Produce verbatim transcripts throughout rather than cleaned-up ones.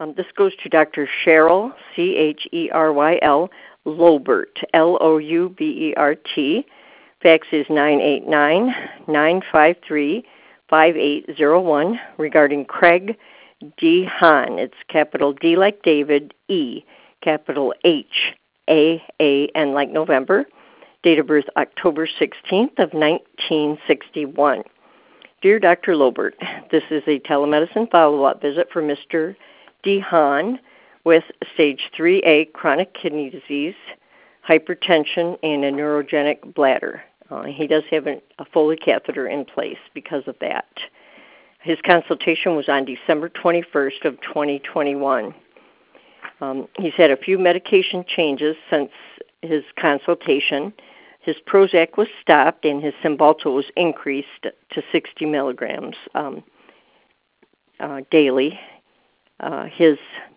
Um, this goes to Doctor Cheryl, C H E R Y L, Loubert, L O U B E R T. Fax is nine eight nine, nine five three, five eight zero one regarding Craig D. Hahn. It's capital D like David, E, capital H, A, A, N like November. Date of birth October sixteenth of nineteen sixty-one. Dear Doctor Loubert, this is a telemedicine follow-up visit for Mister D. Hahn with stage three A chronic kidney disease, hypertension, and a neurogenic bladder. Uh, he does have an, a Foley catheter in place because of that. His consultation was on December twenty-first of twenty twenty-one. Um, he's had a few medication changes since his consultation. His Prozac was stopped and his Cymbalta was increased to sixty milligrams um, uh, daily. Uh, his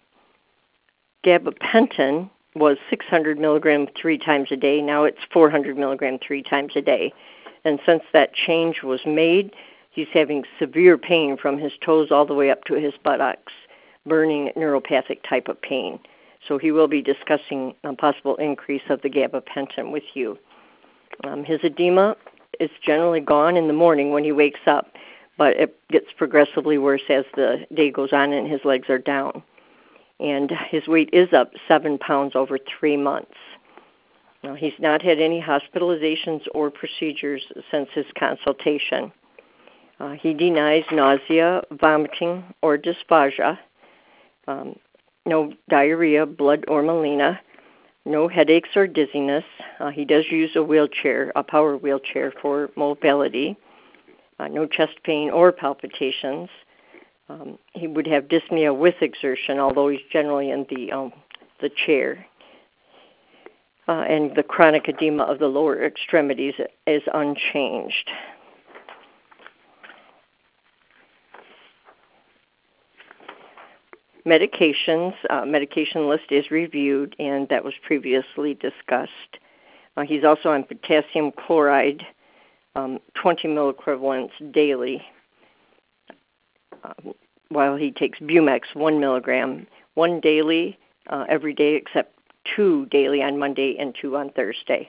gabapentin was six hundred milligrams three times a day. Now it's four hundred milligrams three times a day. And since that change was made, he's having severe pain from his toes all the way up to his buttocks, burning neuropathic type of pain. So he will be discussing a possible increase of the gabapentin with you. Um, his edema is generally gone in the morning when he wakes up, but it gets progressively worse as the day goes on and his legs are down. And his weight is up seven pounds over three months. Now, he's not had any hospitalizations or procedures since his consultation. Uh, he denies nausea, vomiting, or dysphagia, um, no diarrhea, blood, or melena, no headaches or dizziness. Uh, he does use a wheelchair, a power wheelchair for mobility, uh, no chest pain or palpitations. Um, he would have dyspnea with exertion, although he's generally in the um, the chair. Uh, and the chronic edema of the lower extremities is unchanged. Medications, uh, medication list is reviewed, and that was previously discussed. Uh, he's also on potassium chloride, um, twenty milliequivalents daily, uh, while he takes Bumex, one milligram, one daily uh, every day except two daily on Monday and two on Thursday.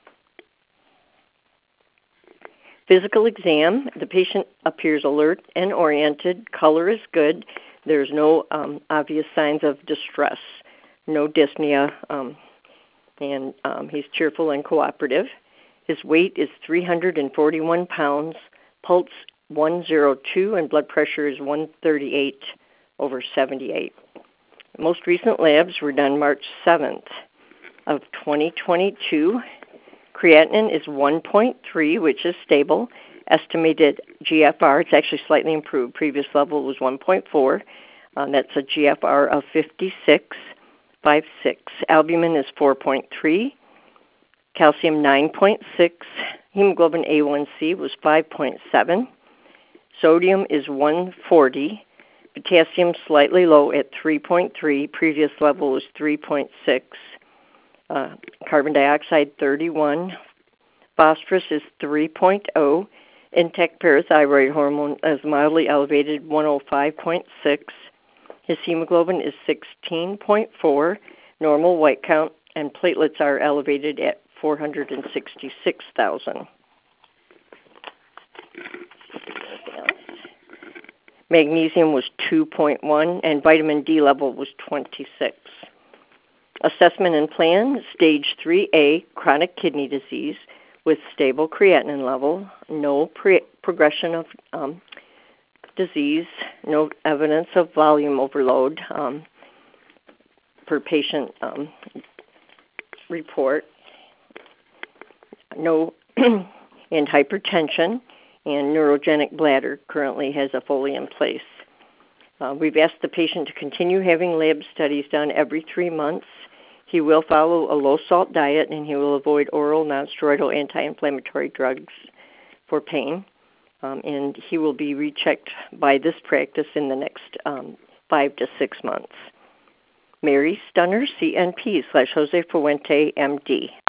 Physical exam, the patient appears alert and oriented, color is good, there's no um, obvious signs of distress, no dyspnea, um, and um, he's cheerful and cooperative. His weight is three hundred forty-one pounds, pulse one oh two, and blood pressure is one thirty-eight over seventy-eight. Most recent labs were done March seventh of twenty twenty-two. Creatinine is one point three, which is stable. Estimated G F R, it's actually slightly improved. Previous level was one point four. Um, that's a G F R of fifty-six point five six. Albumin is four point three. Calcium nine point six. Hemoglobin A one C was five point seven. Sodium is one forty. Potassium slightly low at three point three. Previous level was three point six. Uh, carbon dioxide thirty-one. Phosphorus is three point oh. Intact parathyroid hormone is mildly elevated, one oh five point six. His hemoglobin is sixteen point four, normal white count, and platelets are elevated at four hundred sixty-six thousand. Magnesium was two point one, and vitamin D level was twenty-six. Assessment and plan, stage three A, chronic kidney disease, with stable creatinine level, no pre- progression of um, disease, no evidence of volume overload um, per patient um, report, no and hypertension, and neurogenic bladder currently has a Foley in place. Uh, we've asked the patient to continue having lab studies done every three months. He will follow a low-salt diet, and he will avoid oral nonsteroidal anti-inflammatory drugs for pain. Um, and he will be rechecked by this practice in the next um, five to six months. Mary Stunner, C N P slash Jose Fuente, M D.